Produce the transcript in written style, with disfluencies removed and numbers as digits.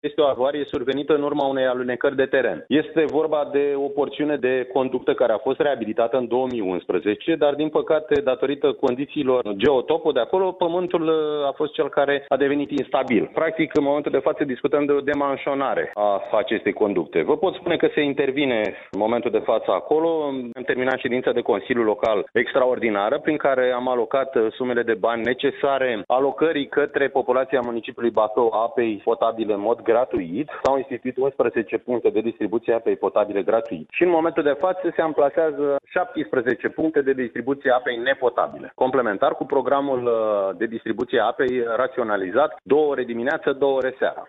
Este o avarie survenită în urma unei alunecări de teren. Este vorba de o porțiune de conductă care a fost reabilitată în 2011, dar din păcate, datorită condițiilor geotopo de acolo, pământul a fost cel care a devenit instabil. Practic, în momentul de față discutăm de o demanșonare a acestei conducte. Vă pot spune că se intervine în momentul de față acolo. Am terminat ședința de Consiliu Local extraordinară, prin care am alocat sumele de bani necesare alocării către populația municipiului Bacău a apei potabile în mod gratuit. S-au instituit 11 puncte de distribuție a apei potabile gratuit. Și în momentul de față se amplasează 17 puncte de distribuție a apei nepotabile. Complementar cu programul de distribuție a apei raționalizat, 2 ore dimineață, 2 ore seara.